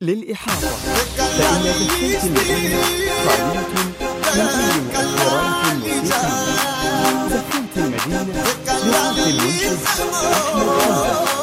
للإحاطة، فإن زفات المدينة خالية من كل مؤثرات موسيقية. زفات المدينة للطفل المنشد أحمد حمزة.